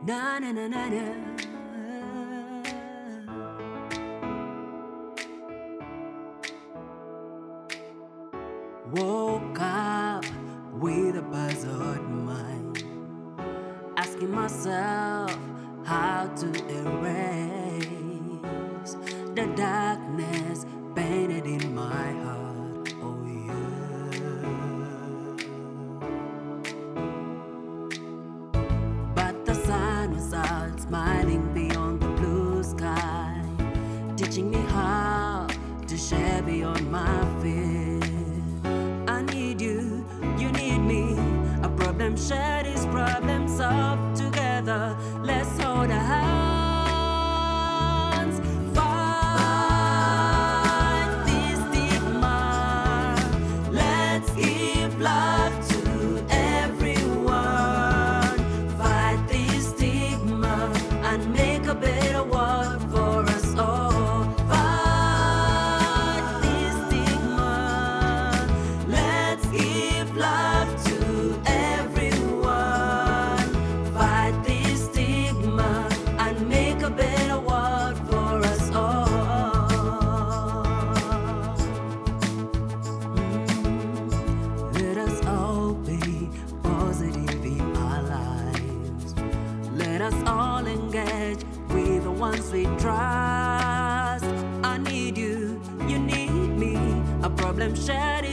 Na na na na na. Woke up with a puzzled mind, asking myself how to erase the darkness painted in my heart. Oh yeah. But the sun was out, smiling beyond the blue sky, teaching me how to share beyond my fear. I need you, you need me. A problem shared is problem solved together. Let's hold our hands. Fight this stigma. Let's give love to everyone. Fight this stigma and make a better world for us all. Fight this stigma. Let's give love to everyone. Fight this stigma and make a better world for us all. Let us all be positive in our lives. Let us all engage with the ones we trust. I need you, you need me. A problem shared